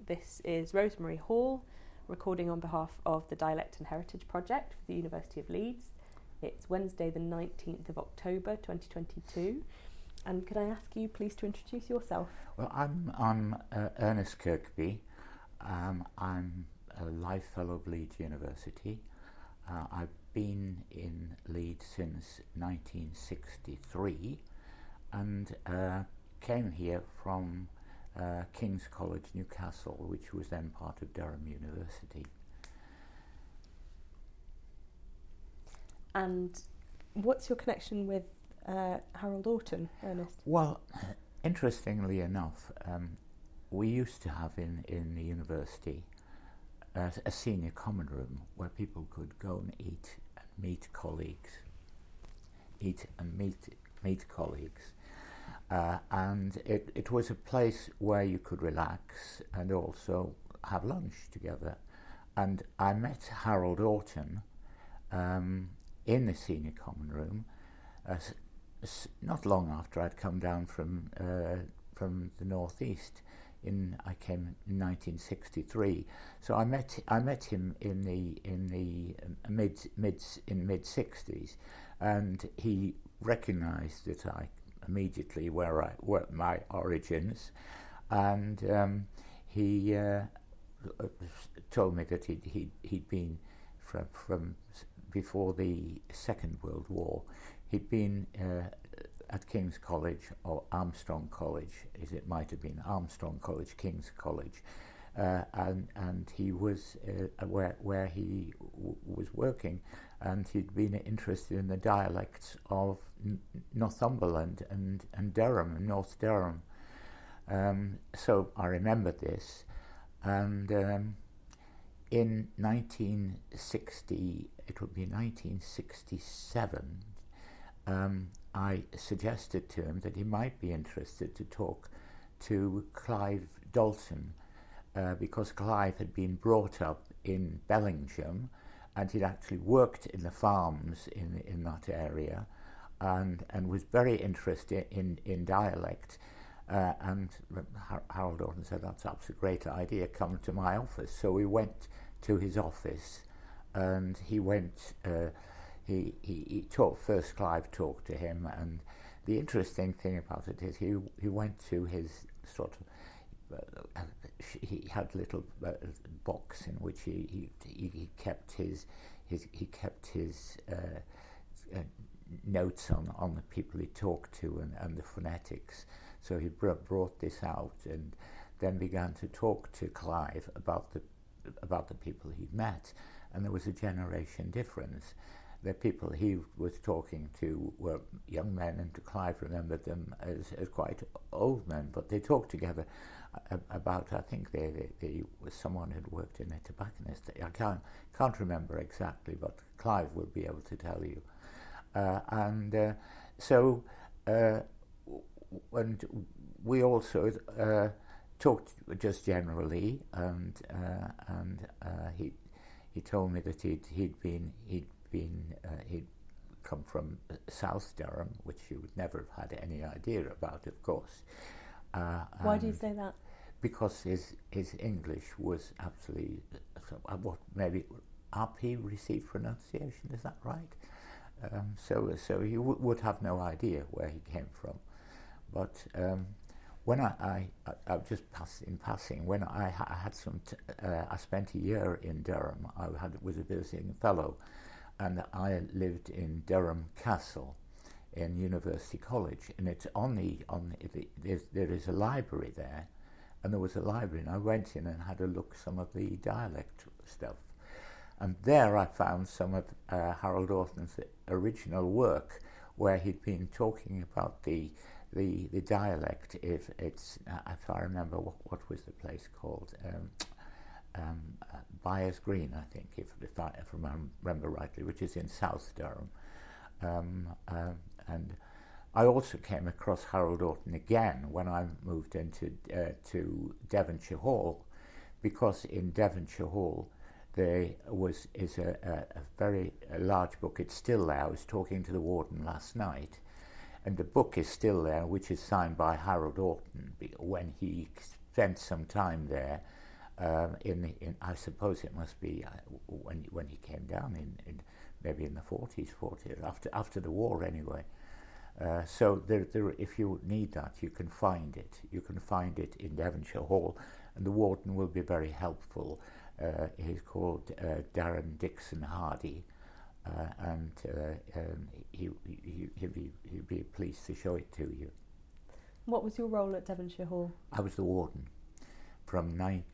This is Rosemary Hall, recording on behalf of the Dialect and Heritage Project for the University of Leeds. It's Wednesday the 19th of October 2022. And could I ask you please to introduce yourself? Well, I'm Ernest Kirkby. I'm a Life Fellow of Leeds University. I've been in Leeds since 1963 and came here from King's College, Newcastle, which was then part of Durham University. And what's your connection with Harold Orton, Ernest? Well, interestingly enough, we used to have in the university a senior common room where people could go and eat and meet colleagues. And it was a place where you could relax and also have lunch together. And I met Harold Orton in the senior common room not long after I'd come down from the northeast. I came in 1963, so I met him in the mid 60s, and he recognised that I immediately where my origins, and he told me that he'd been from before the Second World War. He'd been at King's College, or Armstrong College, as it might have been, Armstrong College, King's College, and he was where he was working, and he'd been interested in the dialects of Northumberland and Durham, and North Durham. So I remembered this, and in 1960, it would be 1967, I suggested to him that he might be interested to talk to Clive Dalton, because Clive had been brought up in Bellingham and he'd actually worked in the farms in that area, and was very interested in dialect. And Harold Dalton said, "That's a great idea, come to my office." So we went to his office, and he went, he talked, first Clive talked to him, and the interesting thing about it is he went to his sort of, he had a little box in which he kept his notes on the people he talked to and the phonetics. So he brought this out and then began to talk to Clive about the people he'd met, and there was a generation difference. The people he was talking to were young men, and Clive remembered them as quite old men, but they talked together about, I think they was someone who'd worked in a tobacconist. I can't remember exactly, but Clive will be able to tell you. So we also talked just generally, and he told me that he'd come from South Durham, which you would never have had any idea about, of course. Why do you say that? Because his English was absolutely what maybe RP received pronunciation. Is that right? So he would have no idea where he came from. But when I just in passing, when I had I spent a year in Durham. Was a visiting fellow, and I lived in Durham Castle, in University College, and it's there is a library there, and there was a library, and I went in and had a look at some of the dialect stuff, and there I found some of Harold Orton's original work, where he'd been talking about the dialect. If I remember what was the place called, Byers Green, I think, if I remember rightly, which is in South Durham. And I also came across Harold Orton again when I moved into to Devonshire Hall, because in Devonshire Hall there is a very large book. It's still there. I was talking to the warden last night, and the book is still there, which is signed by Harold Orton when he spent some time there, I suppose it must be when he came down in maybe in the 40s, after the war anyway. So there, if you need that, you can find it. You can find it in Devonshire Hall, and the warden will be very helpful. He's called Darren Dixon Hardy, and he'll be pleased to show it to you. What was your role at Devonshire Hall? I was the warden from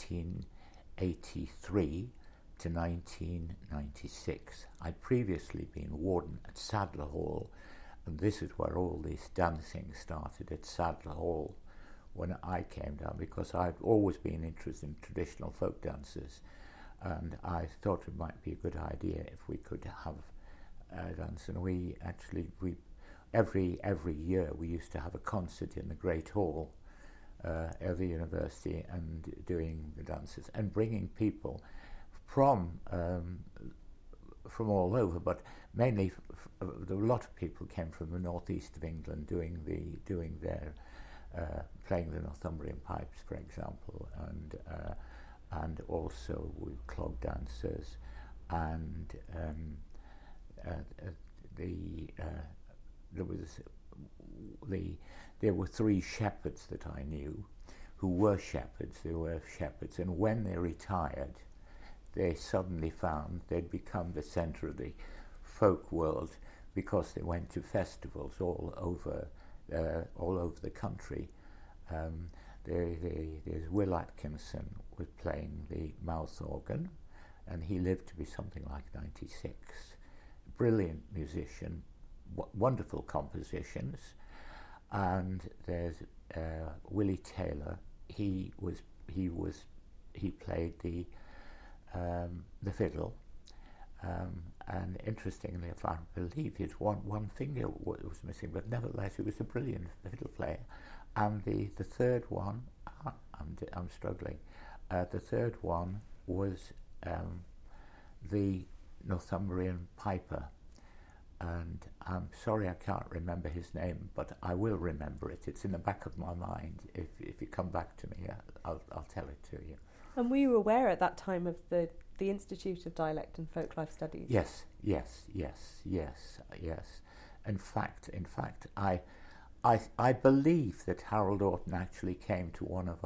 1983 to 1996. I'd previously been warden at Sadler Hall, and this is where all this dancing started, at Sadler Hall, when I came down, because I'd always been interested in traditional folk dances, and I thought it might be a good idea if we could have a dance. And we every year we used to have a concert in the Great Hall of the university, and doing the dances and bringing people from all over, but mainly a lot of people came from the northeast of England doing their playing the Northumbrian pipes, for example, and also with clog dancers, and there were 3 shepherds that I knew who were shepherds. And when they retired, they suddenly found they'd become the centre of the folk world, because they went to festivals all over the country. There's Will Atkinson was playing the mouth organ, and he lived to be something like 96. Brilliant musician, wonderful compositions. And there's Willie Taylor. He played the fiddle, and interestingly, if I believe his one finger was missing, but nevertheless, he was a brilliant fiddle player. And the third one, I'm struggling. The third one was the Northumbrian piper, and I'm sorry I can't remember his name, but I will remember it. It's in the back of my mind. If you come back to me, I'll tell it to you. And were you aware at that time of the Institute of Dialect and Folklife Studies? Yes. In fact, I believe that Harold Orton actually came to one of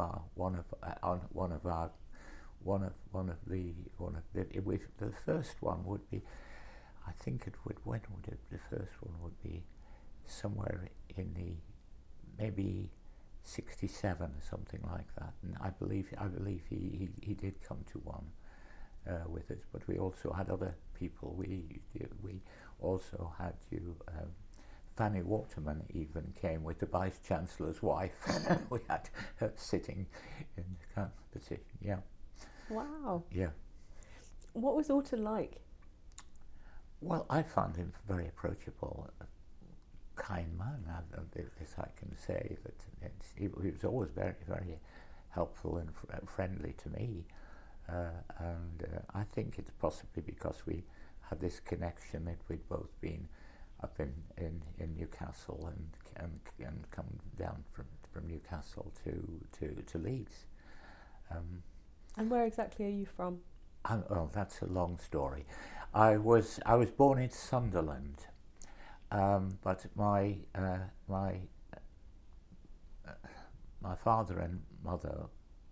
the first one would be, I think it would, when would it, the first one would be somewhere in the maybe 67 or something like that, and I believe he did come to one with us. But we also had other people. We also had Fanny Waterman even came with the Vice Chancellor's wife. We had her sitting in the competition. Yeah. Wow. Yeah. What was Orton like? Well, I found him very approachable, a kind man. This I can say, that he was always very, very helpful and friendly to me, and I think it's possibly because we had this connection that we'd both been up in Newcastle and come down from Newcastle to Leeds. And where exactly are you from? Oh, that's a long story. I was born in Sunderland, but my father and mother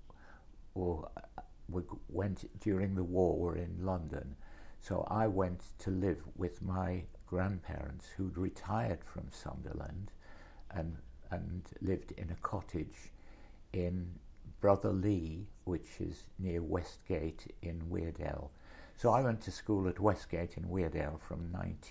went during the war, were in London, so I went to live with my grandparents, who'd retired from Sunderland, and lived in a cottage in Brotherlee, which is near Westgate in Weardale. So I went to school at Westgate in Weardale from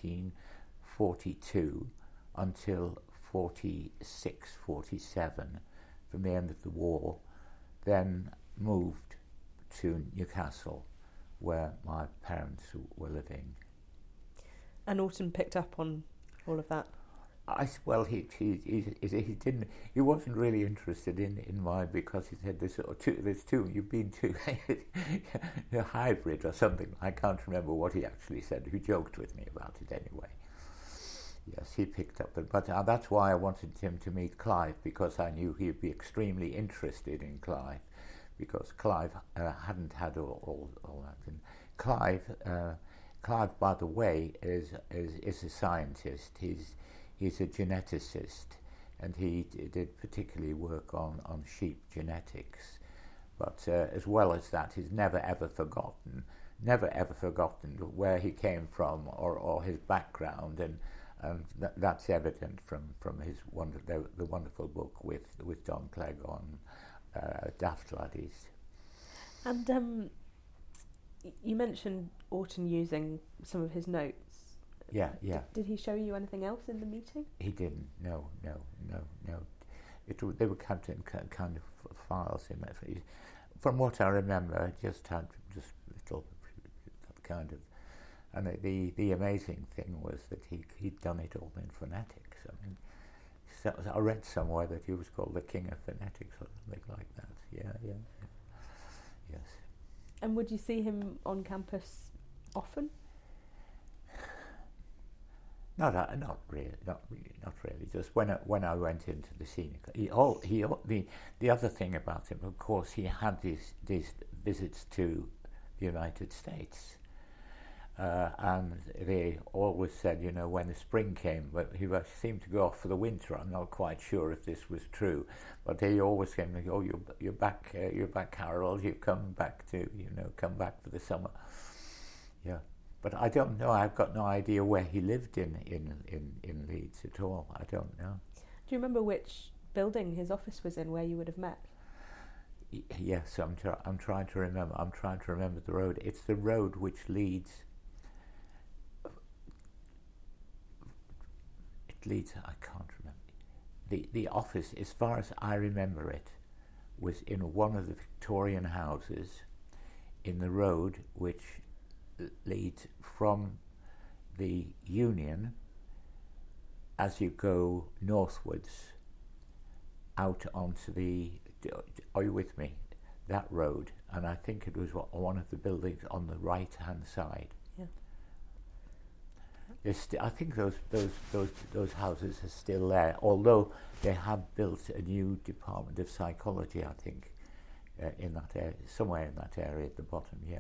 1942 until 46, 47, from the end of the war, then moved to Newcastle, where my parents were living. And Orton picked up on all of that? Well, he didn't. He wasn't really interested in mine, because he said there's two. You've been to a hybrid or something. I can't remember what he actually said. He joked with me about it anyway. Yes, he picked up it, but that's why I wanted him to meet Clive, because I knew he'd be extremely interested in Clive, because Clive hadn't had all that. And Clive, by the way, is a scientist. He's a geneticist, and he did particularly work on sheep genetics. But as well as that, he's never ever forgotten where he came from or his background, and that's evident from his the wonderful book with Don Clegg on Daft Laddies. And you mentioned Orton using some of his notes. Yeah. Did he show you anything else in the meeting? He didn't. No. They were kept in kind of files. From what I remember, just had just little kind of. And the amazing thing was that he'd done it all in phonetics. I mean, so I read somewhere that he was called the king of phonetics or something like that. Yeah. Yes. And would you see him on campus often? Not really. Just when I went into the scenic. The other thing about him, of course, he had these visits to the United States, and they always said, when the spring came, but he seemed to go off for the winter. I'm not quite sure if this was true, but they always came like, "Oh, you're back, Harold. You've come back come back for the summer." Yeah. But I don't know. I've got no idea where he lived in Leeds at all. I don't know. Do you remember which building his office was in, where you would have met? Yes, I'm trying to remember. I'm trying to remember the road. It's the road which leads. It leads. I can't remember. The office, as far as I remember it, was in one of the Victorian houses, in the road which leads from the Union as you go northwards out onto the. Are you with me? That road, and I think it was one of the buildings on the right-hand side. Yeah. I think those houses are still there, although they have built a new department of psychology. I think in that area, somewhere in that area at the bottom. Yeah.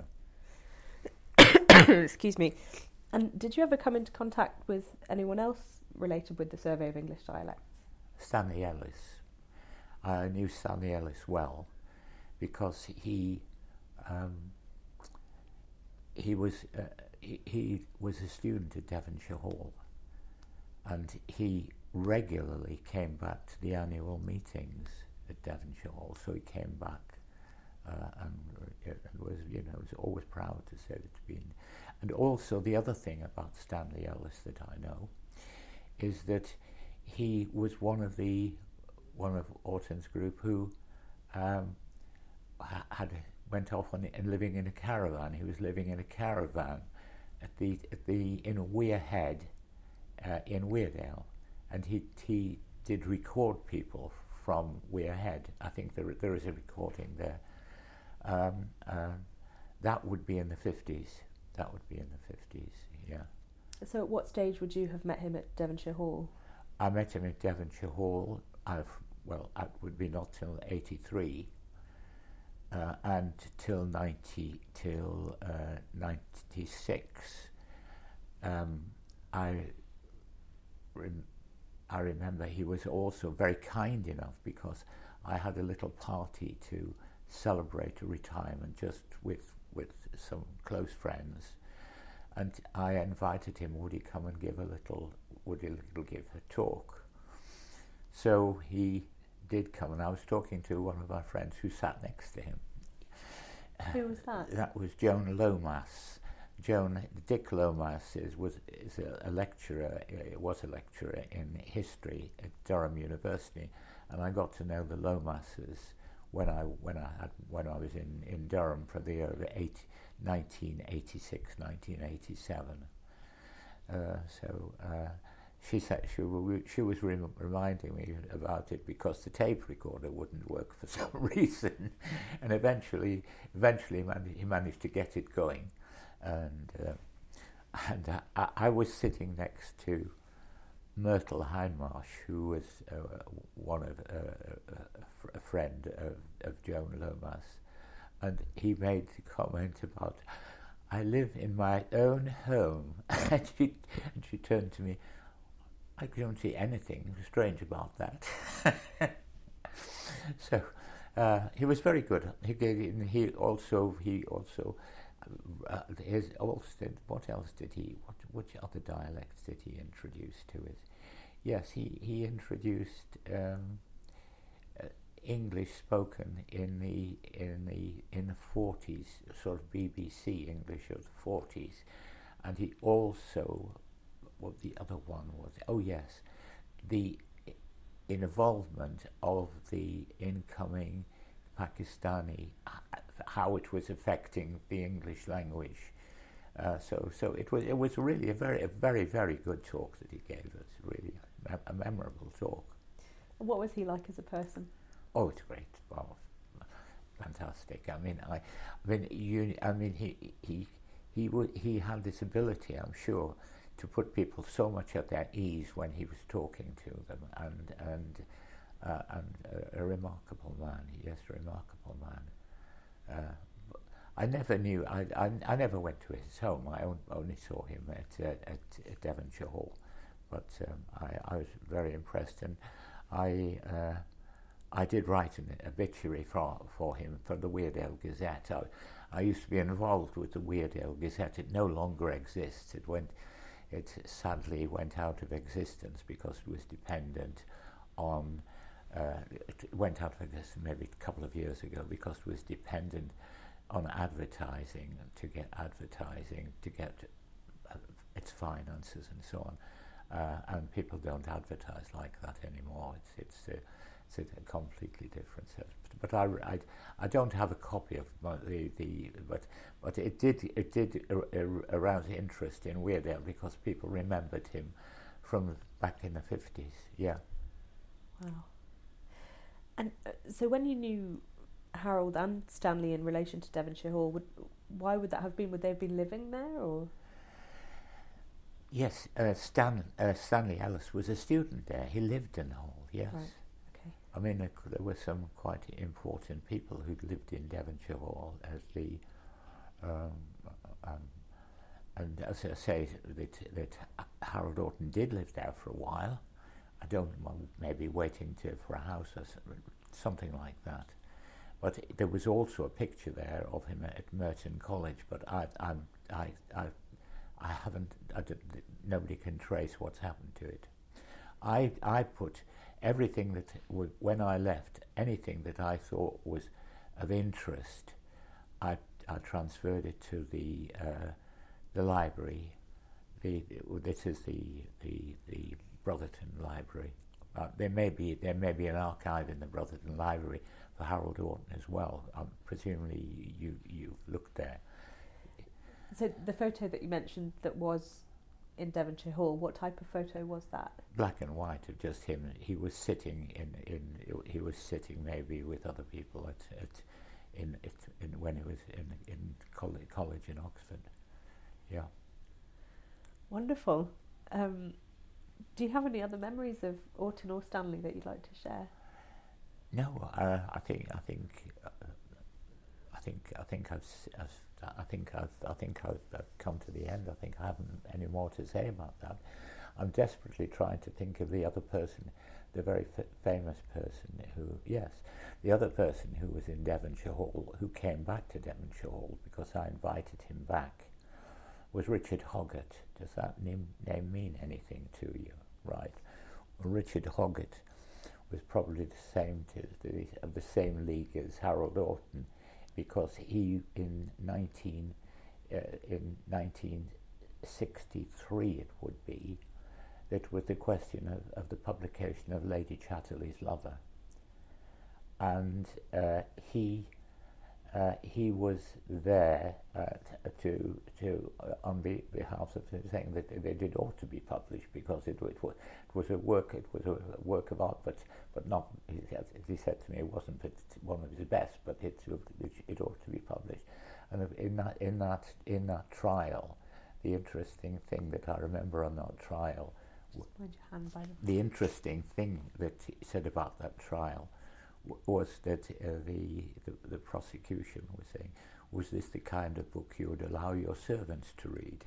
Excuse me. And did you ever come into contact with anyone else related with the Survey of English Dialects? Stanley Ellis. I knew Stanley Ellis well because he was a student at Devonshire Hall, and he regularly came back to the annual meetings at Devonshire Hall. So he came back and was always proud to say that he'd been. And also the other thing about Stanley Ellis that I know is that he was one of Orton's group who went off and living in a caravan. He was living in a caravan in Weir Head in Weardale, and he did record people from Weir Head. I think there is a recording there. That would be in the 50s. Yeah. So at what stage would you have met him at Devonshire Hall? I met him at Devonshire Hall. That would be not till 83, and till 96. I remember he was also very kind enough, because I had a little party to celebrate a retirement just with some close friends, and I invited him. Would he come and give a talk? So he did come, and I was talking to one of our friends who sat next to him. Who was that? That was Joan Lomas. Dick Lomas was a lecturer. Was a lecturer in history at Durham University, and I got to know the Lomases when I was in Durham for the year of 1986, 1987. She said she was reminding me about it because the tape recorder wouldn't work for some reason, and eventually he managed to get it going, and I was sitting next to Myrtle Hindmarsh, who was a friend of Joan Lomas, and he made the comment about, I live in my own home. And she turned to me, I don't see anything strange about that. So he was very good. He also what else did he? Which other dialects did he introduce to us? Yes, he introduced English spoken in the 40s, sort of BBC English of the 40s, and he also, what the other one was? Oh yes, the involvement of the incoming Pakistani, how it was affecting the English language. So it was really a very, very good talk that he gave us. Really a memorable talk. What was he like as a person? Oh, it's great. Wow, fantastic. He had this ability, I'm sure, to put people so much at their ease when he was talking to them, and a remarkable man. Yes, a remarkable man. I never knew. I never went to his home. I only saw him at Devonshire Hall, but I was very impressed, and I did write an obituary for him for the Weardale Gazette. I used to be involved with the Weardale Gazette. It no longer exists. It sadly went out of existence because it was dependent on. It went out of existence maybe a couple of years ago because it was dependent on advertising, to get its finances and so on. And people don't advertise like that anymore. It's a completely different set. But I don't have a copy of but it did arouse interest in Weardale because people remembered him from back in the 50s. Yeah. Wow. And so when you knew Harold and Stanley in relation to Devonshire Hall, why would that have been? Would they have been living there, or? Yes, Stanley Ellis was a student there. He lived in Hall. Yes. Right. Okay. I mean, there were some quite important people who lived in Devonshire Hall, as the and as I say, that Harold Orton did live there for a while. I don't know, maybe waiting for a house or something like that. But there was also a picture there of him at Merton College. But I haven't. Nobody can trace what's happened to it. I put everything that when I left, anything that I thought was of interest, I transferred it to the library. This is the Brotherton Library. There may be an archive in the Brotherton Library for Harold Orton as well. Presumably you've looked there. So the photo that you mentioned that was in Devonshire Hall, what type of photo was that? Black and white of just him. He was sitting he was sitting maybe with other people when he was in college in Oxford. Yeah. Wonderful. Do you have any other memories of Orton or Stanley that you'd like to share? No, I think I've come to the end. I think I haven't any more to say about that. I'm desperately trying to think of the other person, the very famous person the other person who was in Devonshire Hall, who came back to Devonshire Hall because I invited him back, was Richard Hoggart. Does that name mean anything to you? Right. Well, Richard Hoggart was probably of the same league as Harold Orton, because he in 1963 it would be, that was the question of the publication of Lady Chatterley's Lover, and he was there to on behalf of saying that they did ought to be published because it was a work of art, but not, he said to me, it wasn't one of his best, but it ought to be published. And in that trial, the interesting thing that I remember on that trial, the interesting thing that he said about that trial was that the prosecution was saying, was this the kind of book you would allow your servants to read?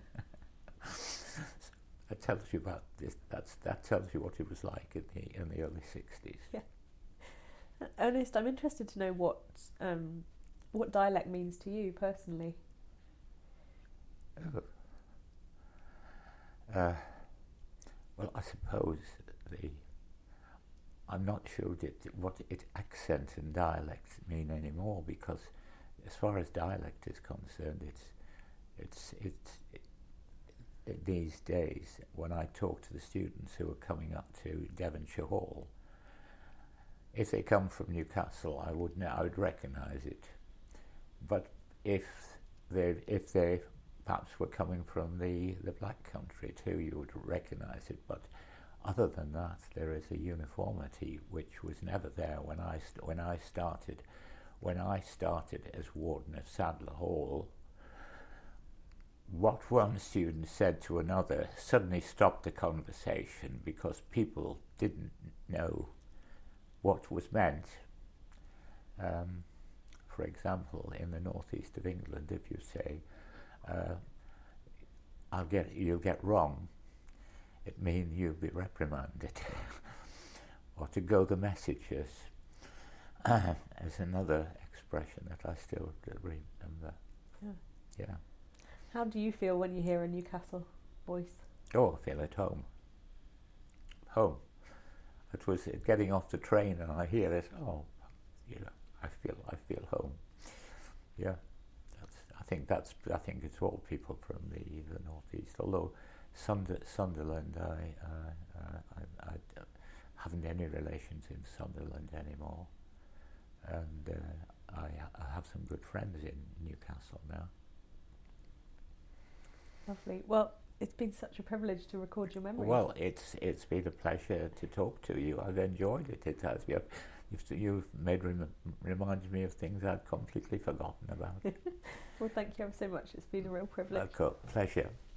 That tells you about this. That tells you what it was like in the early 60s. Yeah. Ernest, I'm interested to know what dialect means to you personally. Well, I suppose I'm not sure what accent and dialect mean anymore, because as far as dialect is concerned, it's these days, when I talk to the students who are coming up to Devonshire Hall, if they come from Newcastle, I would recognise it. But if they perhaps were coming from the Black Country too, you would recognise it. But other than that, there is a uniformity which was never there when I started. When I started as warden of Sadler Hall, what one student said to another suddenly stopped the conversation, because people didn't know what was meant. For example, in the northeast of England, if you say, you'll get wrong, it means you'll be reprimanded. Or to go the messages, is another expression that I still remember. Yeah. How do you feel when you hear a Newcastle voice? Oh, I feel at home. Home. It was getting off the train and I hear it. Oh, I feel home. Yeah, I think it's all people from the northeast. Although Sunderland, I haven't any relations in Sunderland anymore, and I have some good friends in Newcastle now. Lovely. Well, it's been such a privilege to record your memories. Well, it's been a pleasure to talk to you. I've enjoyed it. It has. You've reminded me of things I'd completely forgotten about. Well, thank you ever so much. It's been a real privilege. Pleasure.